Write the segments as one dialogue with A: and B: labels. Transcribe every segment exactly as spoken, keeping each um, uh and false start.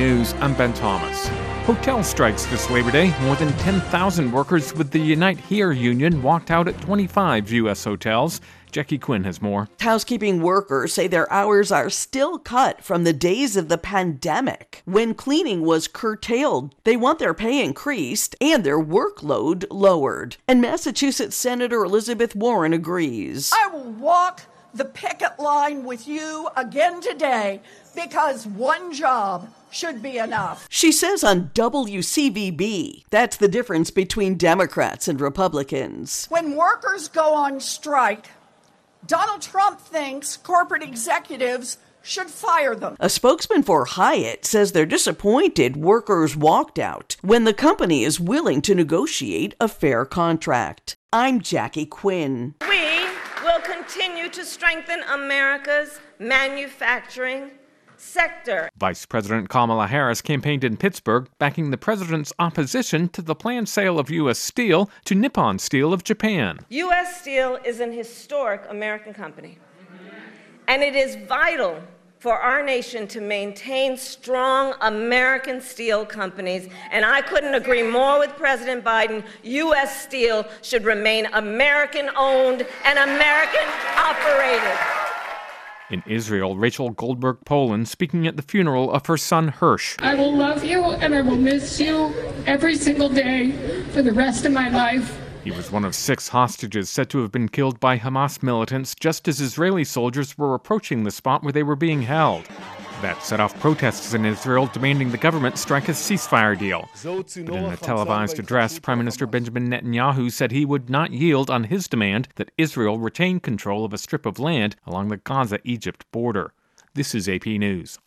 A: News, I'm Ben Thomas. Hotel strikes this Labor Day. More than ten thousand workers with the Unite Here union walked out at twenty-five U S hotels. Jackie Quinn has more.
B: Housekeeping workers say their hours are still cut from the days of the pandemic, when cleaning was curtailed. They want their pay increased and their workload lowered. And Massachusetts Senator Elizabeth Warren agrees.
C: I will walk the picket line with you again today because one job should be enough.
B: She says on W C V B, that's the difference between Democrats and Republicans.
C: When workers go on strike, Donald Trump thinks corporate executives should fire them.
B: A spokesman for Hyatt says they're disappointed workers walked out when the company is willing to negotiate a fair contract. I'm Jackie Quinn.
D: We will continue to strengthen America's manufacturing sector.
A: Vice President Kamala Harris campaigned in Pittsburgh, backing the president's opposition to the planned sale of U S Steel to Nippon Steel of Japan.
D: U S Steel is an historic American company, and it is vital for our nation to maintain strong American steel companies, and I couldn't agree more with President Biden. U S Steel should remain American-owned and American-operated.
A: In Israel, Rachel Goldberg Poland speaking at the funeral of her son Hirsch.
E: I will love you and I will miss you every single day for the rest of my life.
A: He was one of six hostages said to have been killed by Hamas militants just as Israeli soldiers were approaching the spot where they were being held. That set off protests in Israel demanding the government strike a ceasefire deal. But in a televised address, Prime Minister Benjamin Netanyahu said he would not yield on his demand that Israel retain control of a strip of land along the Gaza-Egypt border. This is A P News.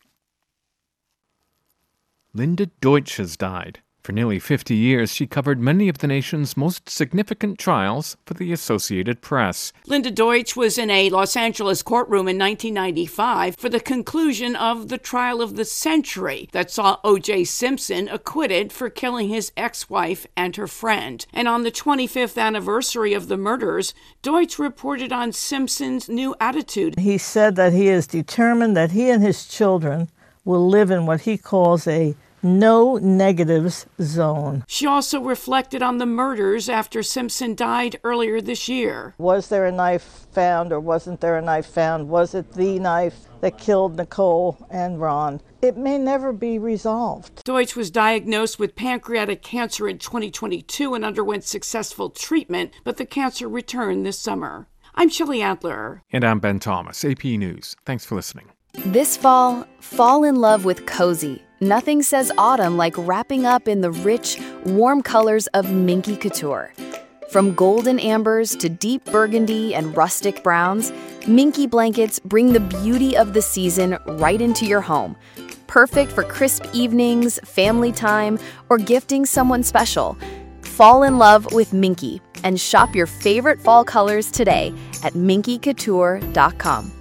A: Linda Deutsch has died. For nearly fifty years, she covered many of the nation's most significant trials for the Associated Press.
F: Linda Deutsch was in a Los Angeles courtroom in nineteen ninety-five for the conclusion of the trial of the century that saw O J Simpson acquitted for killing his ex-wife and her friend. And on the twenty-fifth anniversary of the murders, Deutsch reported on Simpson's new attitude.
G: He said that he is determined that he and his children will live in what he calls a no negatives zone.
F: She also reflected on the murders after Simpson died earlier this year.
G: Was there a knife found or wasn't there a knife found? Was it the knife that killed Nicole and Ron? It may never be resolved.
F: Deutsch was diagnosed with pancreatic cancer in twenty twenty-two and underwent successful treatment, but the cancer returned this summer. I'm Shelley Adler.
A: And I'm Ben Thomas, A P News. Thanks for listening.
H: This fall, fall in love with cozy. Nothing says autumn like wrapping up in the rich, warm colors of Minky Couture. From golden ambers to deep burgundy and rustic browns, Minky blankets bring the beauty of the season right into your home. Perfect for crisp evenings, family time, or gifting someone special. Fall in love with Minky and shop your favorite fall colors today at minky couture dot com.